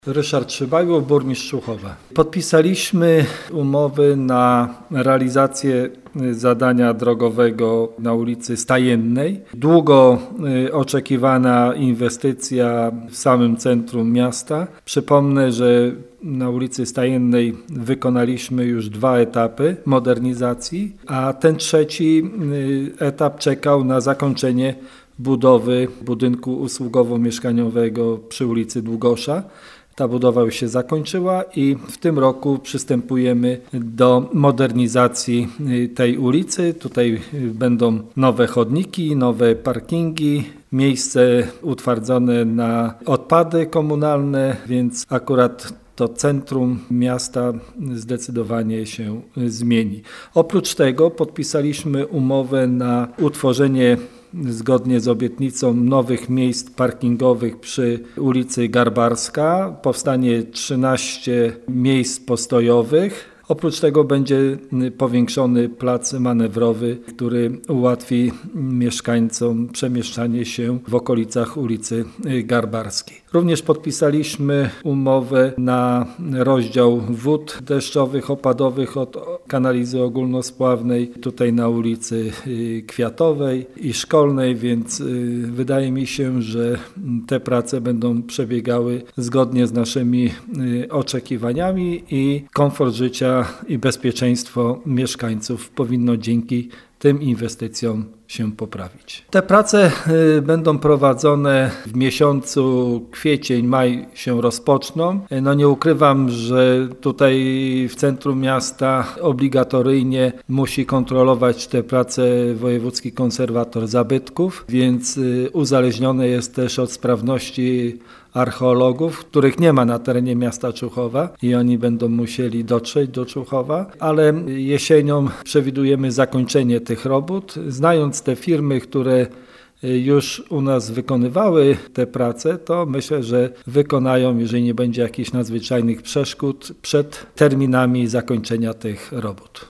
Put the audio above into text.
Ryszard Szybajło, burmistrz Człuchowa. Podpisaliśmy umowy na realizację zadania drogowego na ulicy Stajennej. Długo oczekiwana inwestycja w samym centrum miasta. Przypomnę, że na ulicy Stajennej wykonaliśmy już 2 etapy modernizacji, a ten trzeci etap czekał na zakończenie budowy budynku usługowo-mieszkaniowego przy ulicy Długosza. Ta budowa już się zakończyła i w tym roku przystępujemy do modernizacji tej ulicy. Tutaj będą nowe chodniki, nowe parkingi, miejsce utwardzone na odpady komunalne, więc akurat to centrum miasta zdecydowanie się zmieni. Oprócz tego podpisaliśmy umowę na utworzenie zgodnie z obietnicą nowych miejsc parkingowych przy ulicy Garbarska. Powstanie 13 miejsc postojowych. Oprócz tego będzie powiększony plac manewrowy, który ułatwi mieszkańcom przemieszczanie się w okolicach ulicy Garbarskiej. Również podpisaliśmy umowę na rozdział wód deszczowych, opadowych od kanalizy ogólnospławnej, tutaj na ulicy Kwiatowej i Szkolnej, więc wydaje mi się, że te prace będą przebiegały zgodnie z naszymi oczekiwaniami i komfort życia i bezpieczeństwo mieszkańców powinno dzięki tym inwestycjom się poprawić. Te prace będą prowadzone w miesiącu kwiecień, maj się rozpoczną. Nie ukrywam, że tutaj w centrum miasta obligatoryjnie musi kontrolować te prace wojewódzki konserwator zabytków, więc uzależnione jest też od sprawności archeologów, których nie ma na terenie miasta Człuchowa i oni będą musieli dotrzeć do Człuchowa, ale jesienią przewidujemy zakończenie tych robót. Znając te firmy, które już u nas wykonywały te prace, to myślę, że wykonają, jeżeli nie będzie jakichś nadzwyczajnych przeszkód, przed terminami zakończenia tych robót.